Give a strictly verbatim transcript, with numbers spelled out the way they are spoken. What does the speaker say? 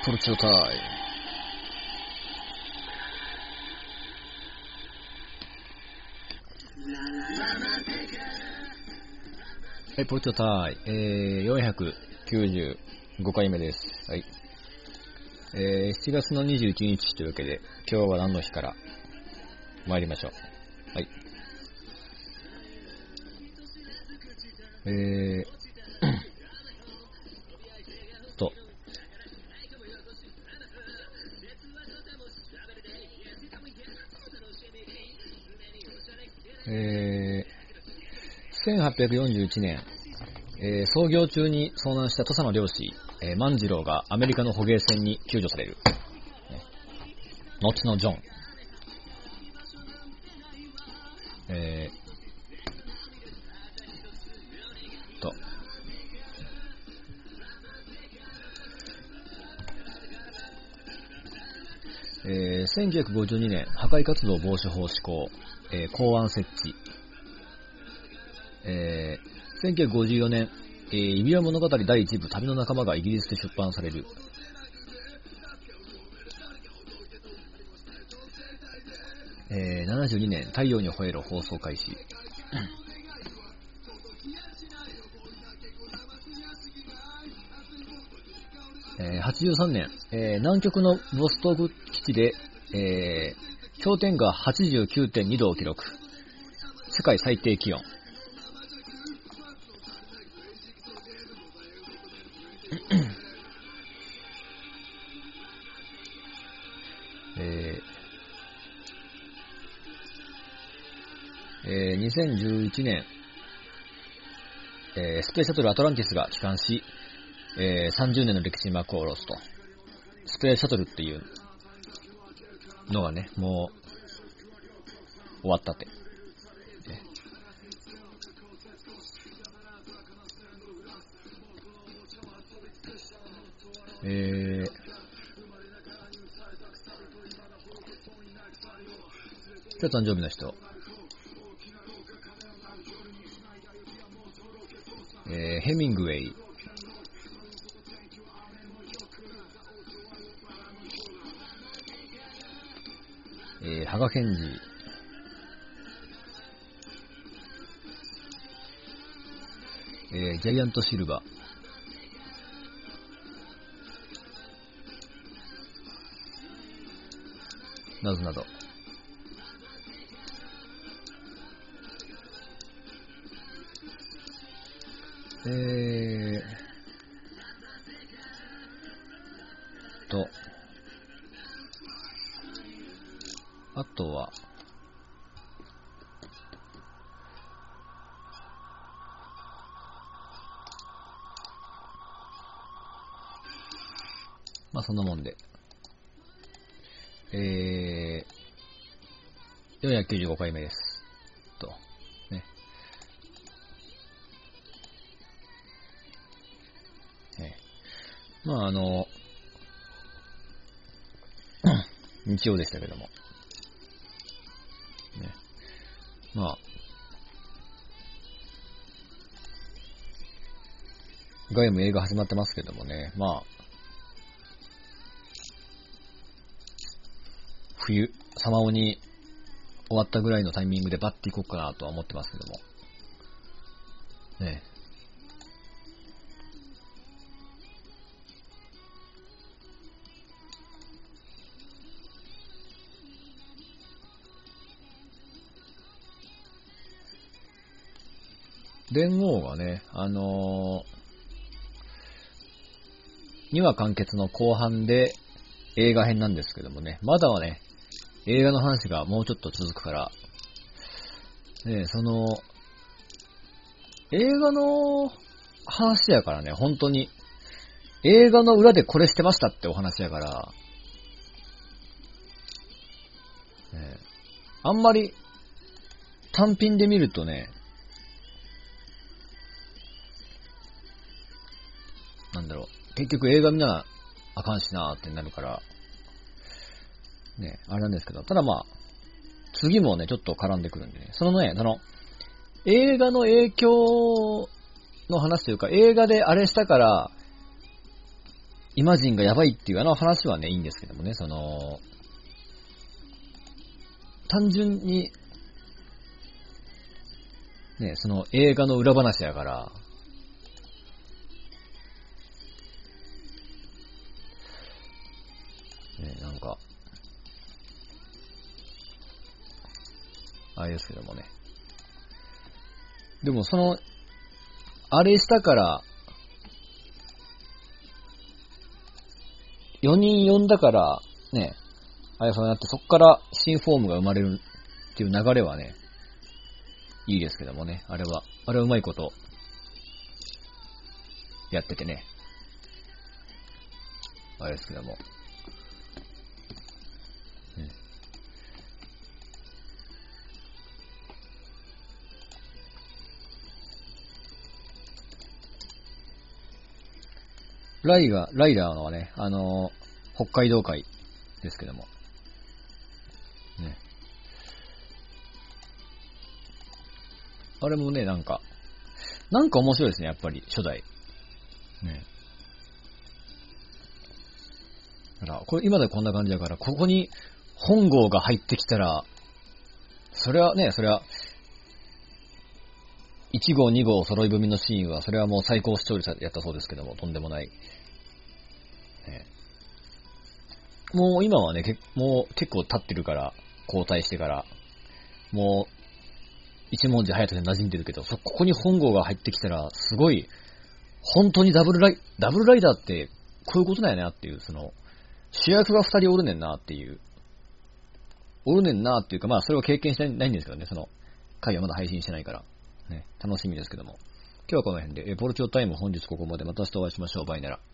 ポルチョタイム。はい、ポルチョタイム、えー、よんひゃくきゅうじゅうごかいめです。はい。えー、しちがつのにじゅういちにちというわけで、今日は何の日から参りましょう。はい。えー、と、えー、せんはっぴゃくよんじゅういちねん、えー、操業中に遭難した土佐の漁師、えー、万次郎がアメリカの捕鯨船に救助される。ね、後のジョン。えー、と、えー、せんきゅうひゃくごじゅうにねん、破壊活動防止法施行、えー、港湾設置。えー、せんきゅうひゃくごじゅうよねん、えー、指輪物語だいいち部、旅の仲間がイギリスで出版される。えー、ななじゅうにねん、太陽に吠えろ放送開始。えー、はちじゅうさんねん、えー、南極のボストーク基地で、えー、氷点下 はちじゅうきゅうてんに 度を記録。世界最低気温。えーえー、にせんじゅういちねん、えー、スペースシャトルアトランティスが帰還し、えー、さんじゅうねんの歴史に幕を下ろすと。スペースシャトルっていうのがね、もう終わったって。えー、今日誕生日の人、えー、ヘミングウェイ、えー、ハガケンジ、えー、ジャイアントシルバー、などなど。えーと、あとは、まあそんなもんで。えー、よんひゃくきゅうじゅうごかいめです。と、ね。えー、まああの、日曜でしたけども。ね。まあ、外も映画始まってますけどもね。まあ、冬、サマオに終わったぐらいのタイミングでバッていこうかなとは思ってますけども。ね。連合がね、あのー、にわ完結の後半で映画編なんですけどもね、まだはね、映画の話がもうちょっと続くから、ね、その、映画の話やからね、本当に、映画の裏でこれしてましたってお話やから、ね、あんまり単品で見るとね、なんだろう、結局映画見なあかんしなーってなるから、ね、あれなんですけど、ただまあ、次もね、ちょっと絡んでくるんでね、そのね、その、映画の影響の話というか、映画であれしたから、 イマジンがやばいっていうあの話はね、いいんですけどもね、その、単純に、ね、その映画の裏話やから、ね、なんか、あれですけどもね。でもその、あれしたから、よにん呼んだから、ね、あやさんになって、そっから新フォームが生まれるっていう流れはね、いいですけどもね、あれは、あれはうまいこと、やっててね、あれですけども。ね、ライが、ライダーのはね、あのー、北海道会ですけども、ね。あれもね、なんか、なんか面白いですね、やっぱり、初代。ね。だから、これ今でこんな感じだから、ここに本郷が入ってきたら、それはね、それは、いち号、に号揃い踏みのシーンは、それはもう最高視聴率やったそうですけども、とんでもない。ね、もう今はね、けもう結構経ってるから、交代してから、もう、一文字隼人で馴染んでるけど、そ、ここに本郷が入ってきたら、すごい、本当にダブルライ、ダブルライダーって、こういうことだよなっていう、その、主役が二人おるねんなっていう、おるねんなっていうか、まあそれを経験してないんですけどね、その、回はまだ配信してないから、ね、楽しみですけども。今日はこの辺で、え、ポルチョタイム本日ここまで、また明日お会いしましょう。バイなら。